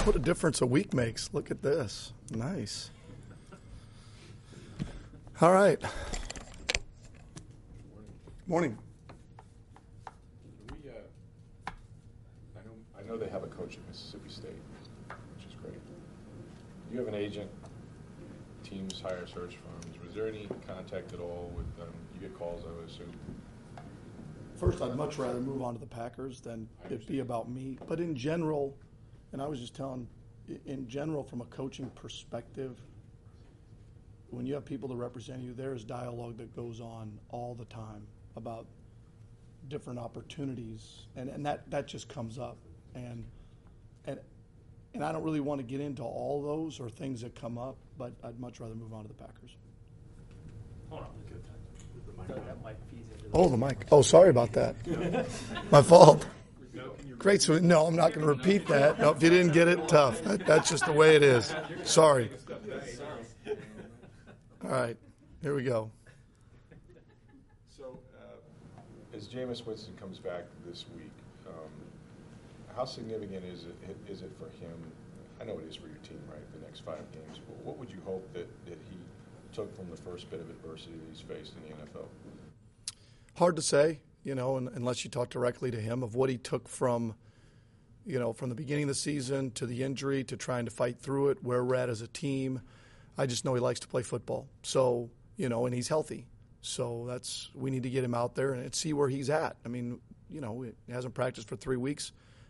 What a difference a week makes. Look at this. Nice. All right. Morning. I know they have a coach at Mississippi State, which is great. You have an agent. Teams hire search firms. Was there any contact at all with them? You get calls, I would assume. First, I'd much rather move on to the Packers than it be about me. But in general, and I was just telling, in general, from a coaching perspective, when you have people that represent you, there is dialogue that goes on all the time about different opportunities, and that just comes up. And I don't really want to get into all those or things that come up, but I'd much rather move on to the Packers. Hold on, good time. That mic feeds into Oh, the mic. Oh, sorry about that. My fault. Great. So, no, I'm not going to repeat that. No, if you didn't get it, tough. That's just the way it is. Sorry. All right. Here we go. So, as Jameis Winston comes back this week, how significant is it for him? I know it is for your team, right, the next 5 games. But what would you hope that he took from the first bit of adversity that he's faced in the NFL? Hard to say, unless you talk directly to him, of what he took from the beginning of the season to the injury to trying to fight through it, where we're at as a team. I just know he likes to play football. So, and he's healthy. So we need to get him out there and see where he's at. I mean, he hasn't practiced for 3 weeks.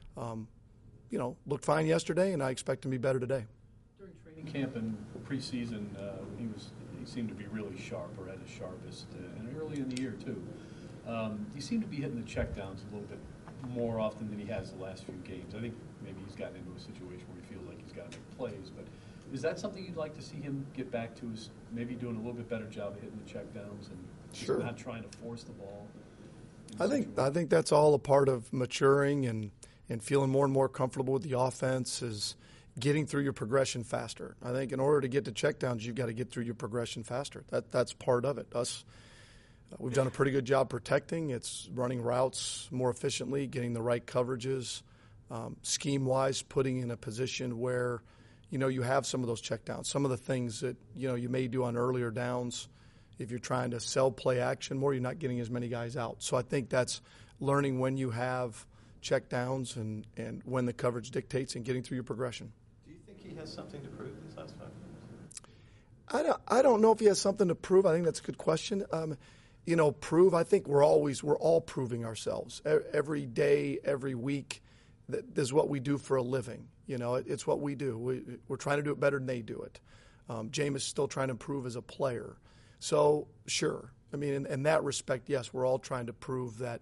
Looked fine yesterday, and I expect him to be better today. During training camp and preseason, he seemed to be really sharp, or at his sharpest, and early in the year too. He seemed to be hitting the checkdowns a little bit more often than he has the last few games. I think maybe he's gotten into a situation where he feels like he's got to make plays, but is that something you'd like to see him get back to, is maybe doing a little bit better job of hitting the checkdowns and Sure. not trying to force the ball? I think that's all a part of maturing and feeling more and more comfortable with the offense, is getting through your progression faster. I think in order to get to checkdowns, you've got to get through your progression faster. That's part of it. We've done a pretty good job protecting. It's running routes more efficiently, getting the right coverages, scheme-wise, putting in a position where, you have some of those checkdowns, some of the things that, you may do on earlier downs. If you're trying to sell play action more, you're not getting as many guys out. So I think that's learning when you have checkdowns and when the coverage dictates and getting through your progression. Do you think he has something to prove these last 5 games? I don't know if he has something to prove. I think that's a good question. Prove, I think we're all proving ourselves. Every day, every week, this is what we do for a living. It's what we do. We're trying to do it better than they do it. Jameis is still trying to improve as a player. So, sure. I mean, in that respect, yes, we're all trying to prove that,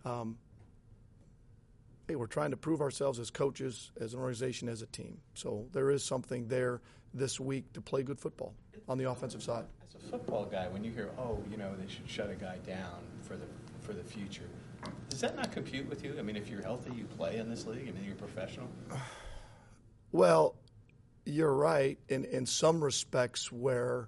we're trying to prove ourselves as coaches, as an organization, as a team. So there is something there this week to play good football on the offensive side. As a football guy, when you hear, they should shut a guy down for the future, does that not compute with you? I mean, if you're healthy, you play in this league. I mean, you're professional. Well, you're right in some respects. Where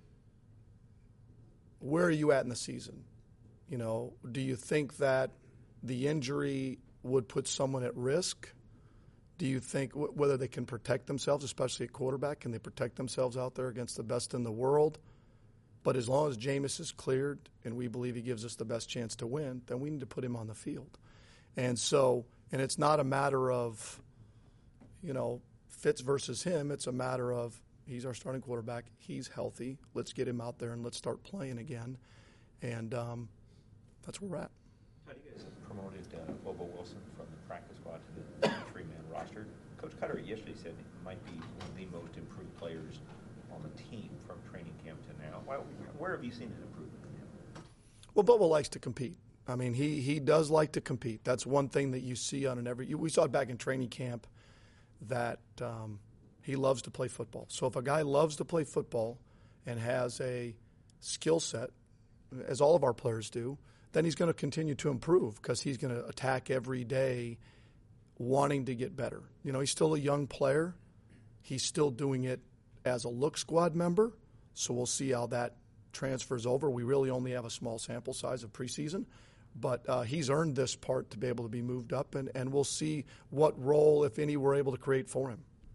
are you at in the season? Do you think that the injury would put someone at risk? Do you think whether they can protect themselves, especially at quarterback, can they protect themselves out there against the best in the world? But as long as Jameis is cleared and we believe he gives us the best chance to win, then we need to put him on the field. And it's not a matter of, Fitz versus him. It's a matter of he's our starting quarterback. He's healthy. Let's get him out there and let's start playing again. And that's where we're at. How do you guys have promoted Bobo Wilson from the practice squad to the 3-man roster? Coach Cutter yesterday said he might be one of the most improved players on the team from training camp to now. Where have you seen an improvement from him? Well, Bobo likes to compete. I mean, he does like to compete. That's one thing that you see we saw it back in training camp that he loves to play football. So if a guy loves to play football and has a skill set, as all of our players do, then he's going to continue to improve because he's going to attack every day wanting to get better. He's still a young player. He's still doing it as a look squad member, so we'll see how that transfers over. We really only have a small sample size of preseason, but he's earned this part to be able to be moved up, and we'll see what role, if any, we're able to create for him.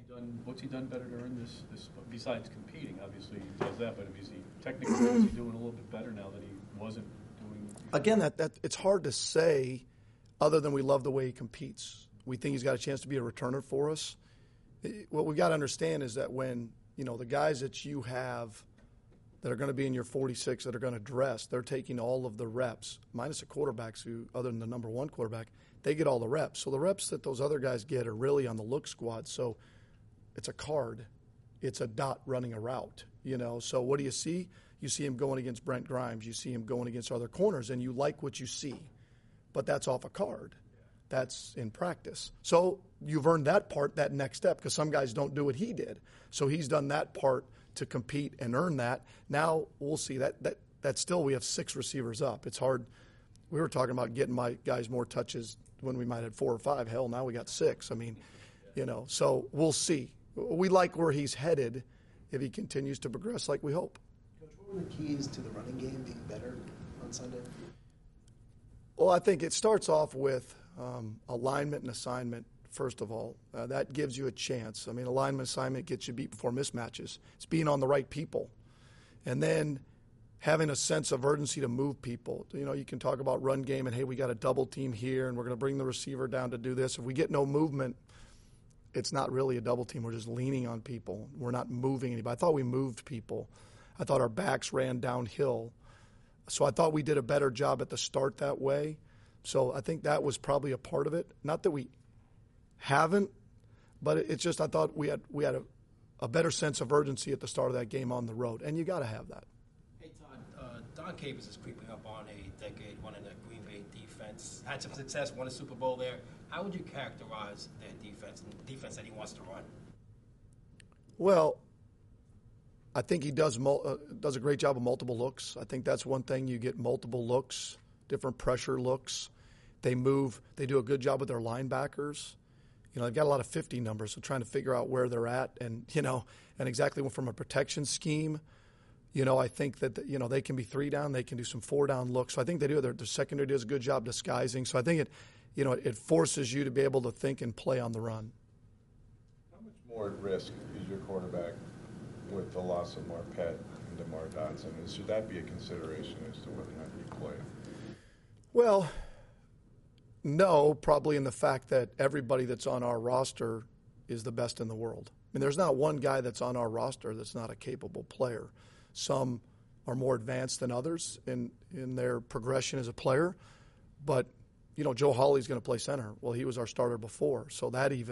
What's he done better to earn this besides competing? Obviously, he does that, but is he technically is he doing a little bit better now that he wasn't doing? Again, that it's hard to say, other than we love the way he competes. We think he's got a chance to be a returner for us. What we've got to understand is that when the guys that you have that are going to be in your 46 that are going to dress, they're taking all of the reps, minus the quarterbacks who, other than the number one quarterback, they get all the reps. So the reps that those other guys get are really on the look squad. So it's a card. It's a dot running a route, So what do you see? You see him going against Brent Grimes. You see him going against other corners, and you like what you see. But that's off a card. That's in practice. So you've earned that part, that next step, because some guys don't do what he did. So he's done that part to compete and earn that. Now we'll see that still we have 6 receivers up. It's hard. We were talking about getting my guys more touches when we might have 4 or 5. Hell, now we got 6. I mean, so we'll see. We like where he's headed if he continues to progress like we hope. Coach, what were the keys to the running game being better on Sunday? Well, I think it starts off with alignment and assignment, first of all. That gives you a chance. I mean, alignment, assignment gets you beat before mismatches. It's being on the right people. And then having a sense of urgency to move people. You can talk about run game and, hey, we got a double team here and we're going to bring the receiver down to do this. If we get no movement, it's not really a double team. We're just leaning on people. We're not moving anybody. I thought we moved people. I thought our backs ran downhill. So I thought we did a better job at the start that way. So I think that was probably a part of it. Not that we haven't, but it's just I thought we had a better sense of urgency at the start of that game on the road, and you got to have that. Hey, Todd, Don Capers is creeping up on a decade running the Green Bay defense. Had some success, won a Super Bowl there. How would you characterize their defense and the defense that he wants to run? Well, I think he does a great job of multiple looks. I think that's one thing. You get multiple looks, different pressure looks. They move. They do a good job with their linebackers. They've got a lot of 50 numbers, so trying to figure out where they're at and exactly from a protection scheme. I think that they can be 3 down. They can do some 4 down looks. So I think they do. Their secondary does a good job disguising. So I think it forces you to be able to think and play on the run. How much more at risk is your quarterback with the loss of Marpet and DeMar Dotson? Should that be a consideration as to whether or not you play him? Well, no, probably in the fact that everybody that's on our roster is the best in the world. I mean, there's not one guy that's on our roster that's not a capable player. Some are more advanced than others in their progression as a player. But, Joe Hawley's going to play center. Well, he was our starter before. So that we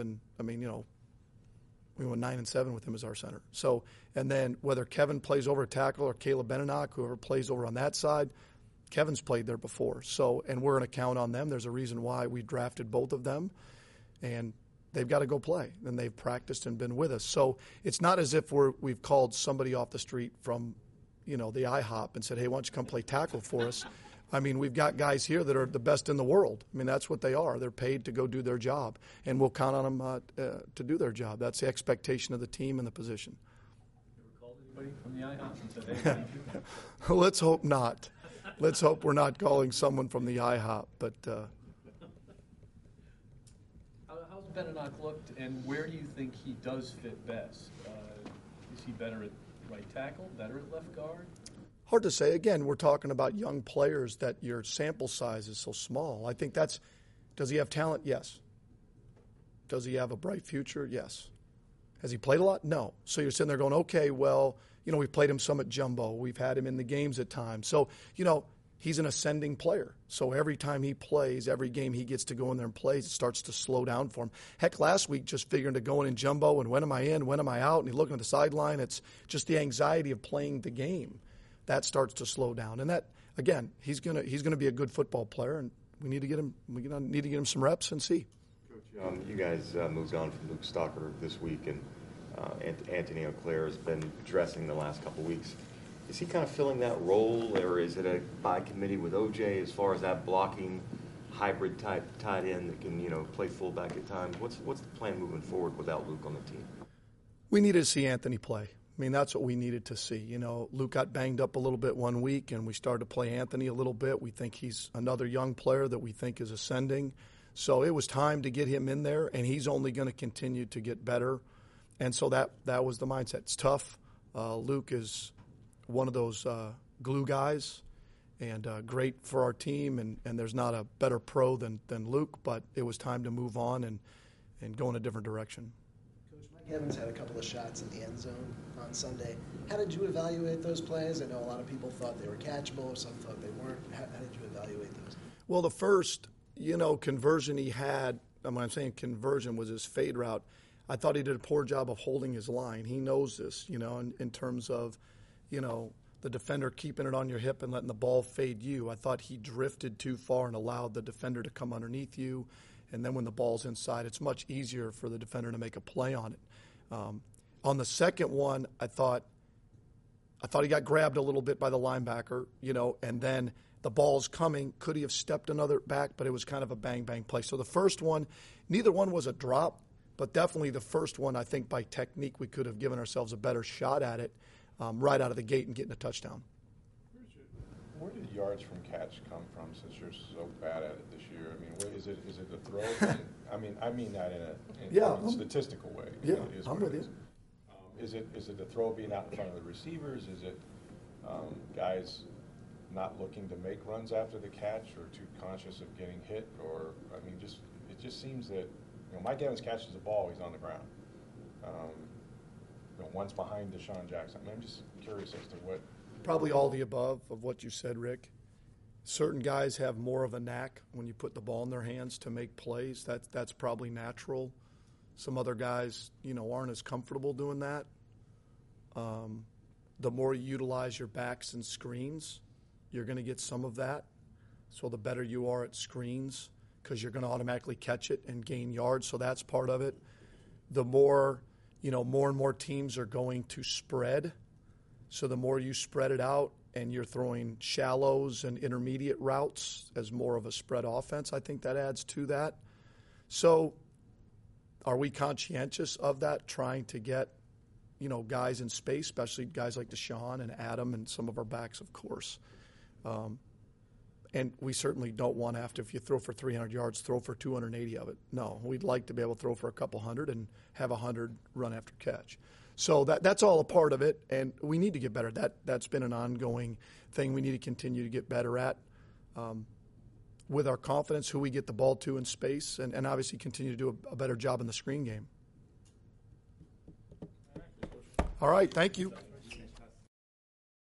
went 9-7 with him as our center. So, and then whether Kevin plays over a tackle or Caleb Benenoch, whoever plays over on that side, Kevin's played there before. So, and we're going to count on them. There's a reason why we drafted both of them, and they've got to go play. And they've practiced and been with us. So it's not as if we've called somebody off the street from, the IHOP and said, hey, why don't you come play tackle for us? I mean, we've got guys here that are the best in the world. I mean, that's what they are. They're paid to go do their job, and we'll count on them to do their job. That's the expectation of the team and the position. You ever called anybody from the IHOP and said, hey, thank you? Let's hope not. Let's hope we're not calling someone from the IHOP. But how's Benenoch looked, and where do you think he does fit best? Is he better at right tackle, better at left guard? Hard to say. Again, we're talking about young players that your sample size is so small. I think does he have talent? Yes. Does he have a bright future? Yes. Has he played a lot? No. So you're sitting there going, okay, well, we've played him some at Jumbo. We've had him in the games at times. So, he's an ascending player. So every time he plays, every game he gets to go in there and play, it starts to slow down for him. Heck, last week, just figuring to go in Jumbo and when am I in, when am I out, and he's looking at the sideline. It's just the anxiety of playing the game. That starts to slow down. And that, again, he's gonna be a good football player, and we need to get him some reps and see. Coach, you guys moved on from Luke Stalker this week, and Anthony Auclair has been dressing the last couple weeks. Is he kind of filling that role, or is it a by committee with OJ as far as that blocking hybrid type tight end that can play fullback at times? What's the plan moving forward without Luke on the team? We needed to see Anthony play. I mean, that's what we needed to see. Luke got banged up a little bit one week, and we started to play Anthony a little bit. We think he's another young player that we think is ascending. So it was time to get him in there, and he's only going to continue to get better. And so that was the mindset. It's tough. Luke is one of those glue guys, and great for our team, and there's not a better pro than Luke, but it was time to move on and go in a different direction. Coach, Mike Evans had a couple of shots in the end zone on Sunday. How did you evaluate those plays? I know a lot of people thought they were catchable, some thought they weren't. How did you evaluate those? Well, the first, conversion he had, when I'm saying conversion, was his fade route. I thought he did a poor job of holding his line. He knows this, in terms of, the defender keeping it on your hip and letting the ball fade you. I thought he drifted too far and allowed the defender to come underneath you. And then when the ball's inside, it's much easier for the defender to make a play on it. On the second one, I thought he got grabbed a little bit by the linebacker, and then the ball's coming. Could he have stepped another back? But it was kind of a bang-bang play. So the first one, neither one was a drop, but definitely the first one, I think by technique, we could have given ourselves a better shot at it right out of the gate and getting a touchdown. Where did yards from catch come from since you're so bad at it this year? I mean, is it the throw? I mean that in a statistical way. Yeah, I'm with you. Is it the throw being out in front of the receivers? Is it guys not looking to make runs after the catch or too conscious of getting hit? Or, it just seems that, Mike Evans catches the ball, he's on the ground. One's behind Deshaun Jackson. I'm just curious as to what. Probably all the above of what you said, Rick. Certain guys have more of a knack when you put the ball in their hands to make plays. That's probably natural. Some other guys, aren't as comfortable doing that. The more you utilize your backs and screens, you're going to get some of that. So the better you are at screens, because you're going to automatically catch it and gain yards. So that's part of it. The more, more and more teams are going to spread. So the more you spread it out and you're throwing shallows and intermediate routes as more of a spread offense, I think that adds to that. So are we conscientious of that, trying to get, guys in space, especially guys like Deshaun and Adam and some of our backs, of course. And we certainly don't want to have to, if you throw for 300 yards, throw for 280 of it. No, we'd like to be able to throw for a couple hundred and have 100 run after catch. So that's all a part of it, and we need to get better. That's been an ongoing thing we need to continue to get better at with our confidence, who we get the ball to in space, and obviously continue to do a better job in the screen game. All right, thank you.